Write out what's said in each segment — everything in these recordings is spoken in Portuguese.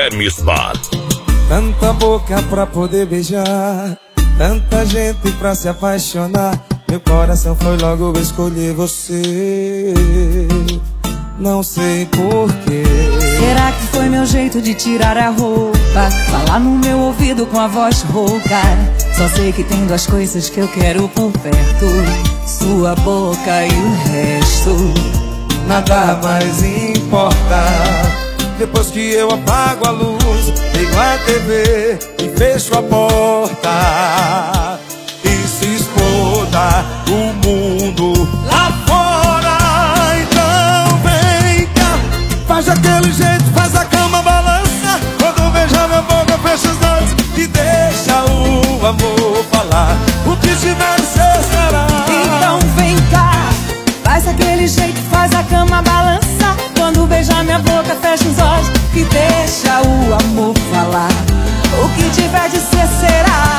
Guilherme Spar. Tanta boca pra poder beijar, tanta gente pra se apaixonar. Meu coração foi logo escolher você. Não sei porquê. Será que foi meu jeito de tirar a roupa, falar no meu ouvido com a voz rouca? Só sei que tem duas coisas que eu quero por perto: sua boca e o resto. Nada mais importa. Depois que eu apago a luz, ligo a TV e fecho a porta, e se exploda o mundo lá fora. Então vem cá, faz aquele jeito, faz a cama balança. Quando beijar minha boca, fecha os olhos e deixa o amor falar. O que tiver de ser será. Então vem cá, faz aquele jeito, faz a cama balança. Quando beijar minha boca, fecha os olhos e deixa o amor falar. O que tiver de ser será.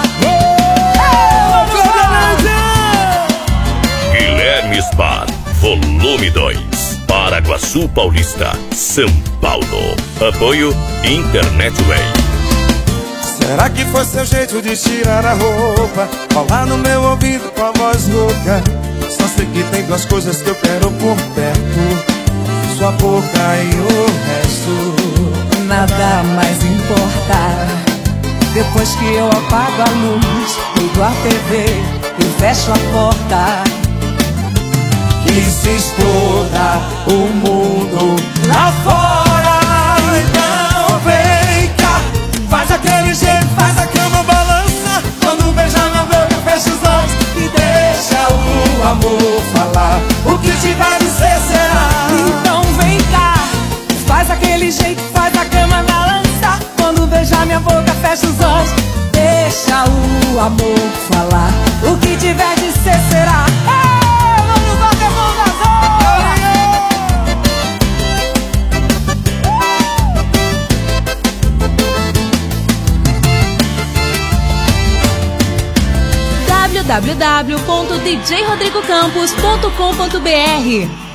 Guilherme Spar, volume 2, Paraguaçu Paulista, São Paulo. Apoio Internet Way. Será que foi seu jeito de tirar a roupa, falar no meu ouvido com a voz rouca? Só sei que tem duas coisas que eu quero por perto: sua boca e o resto. Nada mais importa. Depois que eu apago a luz, ligo a TV e fecho a porta, que se exploda o mundo lá fora. Então vem cá, faz aquele jeito, faz a cama balança. Quando beijar na boca, fecha os olhos e deixa o amor falar. O que tiver de ser será. Então vem cá, faz aquele jeito, faz a cama balança. Quando beijar minha boca, fecha os olhos, deixa o amor falar. O que tiver de ser será. Vamos bater mão das www.djrodrigocampos.com.br